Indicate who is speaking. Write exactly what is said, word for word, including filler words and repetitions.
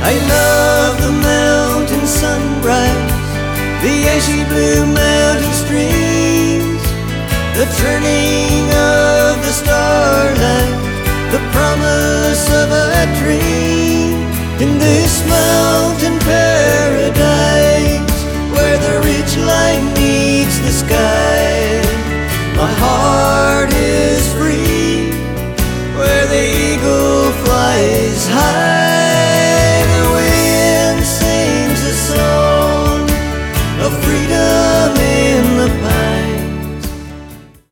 Speaker 1: I love the mountain sunrise, the icy blue mountain streams, the turning of the starlight, the promise of a dream. In this mountain paradise